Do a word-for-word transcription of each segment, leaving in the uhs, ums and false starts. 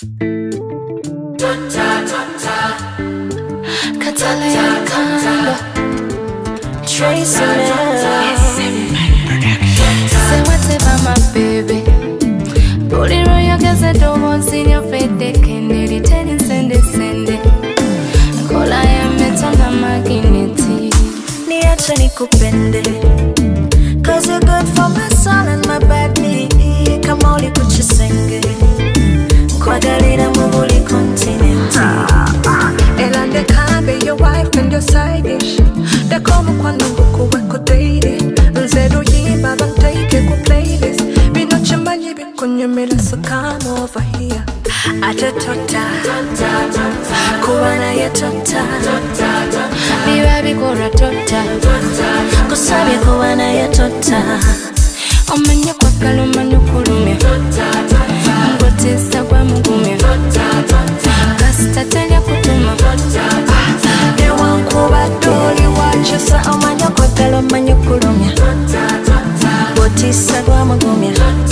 Catalan Combo, Tracy Mel. Say what's about my baby? Rolling on your gas, I don't want in your face. They can't edit and send it, send it. Call I am it on the magnety. Niacha nikupende, cause you're good for my soul and my body. Kama uli kuchisenge, kwa galera mubuli continenti. Elande can be your wife and your side dish. The come kwa nungu weko daily. Nzedo yiba bantake ku playlist. Bino chimanyi bikonye mela so come over here. Aja tota, kuwana ye tota, Biba bikora tota, kusabi kuwana ye tota. omanya kwa kalo manyo kulumya, ngotesa kwa mugumya, kasita telya kutuma. Newankuba doli wachisa omanya kwa galo manyo kulumya, ngotesa kwa mugumya,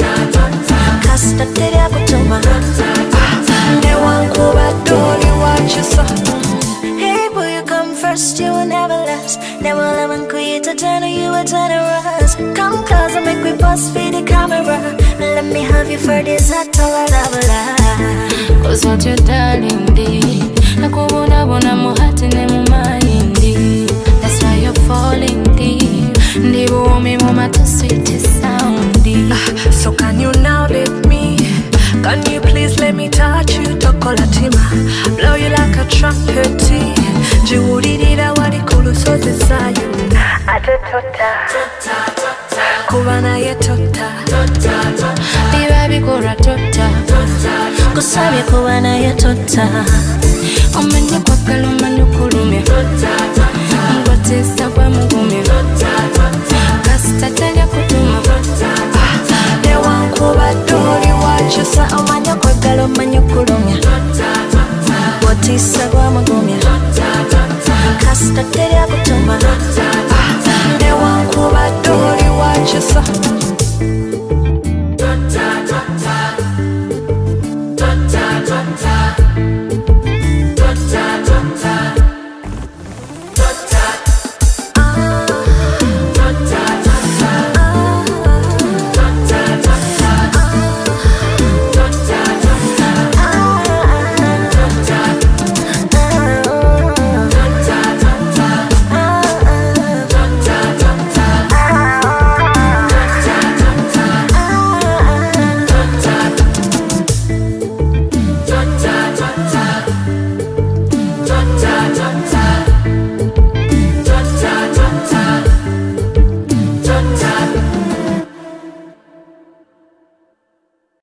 kasita telya kutuma. Newankuba doli wachisa. Hey boy, you come first, you will never last. Never let one create a ten, you a generous. Come close and make me bust for the camera. Let me have you for this, that's all I love. Cause what you're darling di, nakubona bona muhati ne mumayindi. That's why you're falling deep. Ndibu umi muma to sweet soundy. So can you now let me? Can you please let me touch you? Tokolatima, blow you like a trumpet. Jiwuririra wali kuluso zisayo. Ate tota, kubana ye tota, Biba bikora tota, kusabi kuwana ye tota. omanya kwa kalo manyo kulumya, ngotesa kwa mugumya, kasita telya kutuma. Newankuba doli wachisa omanya kwa galo manyo kulumya, ngotesa kwa mugumya, kasita telya